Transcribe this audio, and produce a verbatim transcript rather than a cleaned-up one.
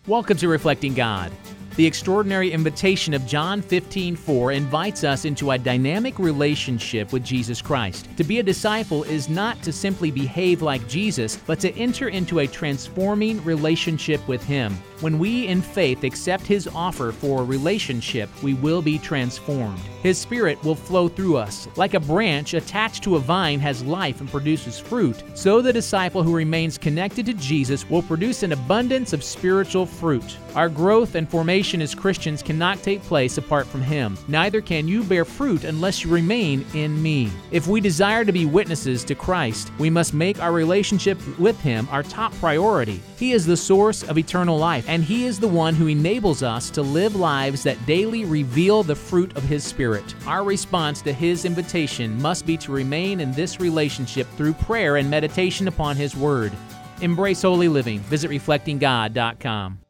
Welcome to Reflecting God. The extraordinary invitation of John fifteen four invites us into a dynamic relationship with Jesus Christ. To be a disciple is not to simply behave like Jesus, but to enter into a transforming relationship with Him. When we in faith accept His offer for a relationship, we will be transformed. His Spirit will flow through us. Like a branch attached to a vine has life and produces fruit, so the disciple who remains connected to Jesus will produce an abundance of spiritual fruit. Our growth and formation as Christians cannot take place apart from Him. Neither can you bear fruit unless you remain in me. If we desire to be witnesses to Christ, we must make our relationship with Him our top priority. He is the source of eternal life, and He is the one who enables us to live lives that daily reveal the fruit of His Spirit. Our response to His invitation must be to remain in this relationship through prayer and meditation upon His Word. Embrace holy living. Visit reflecting god dot com.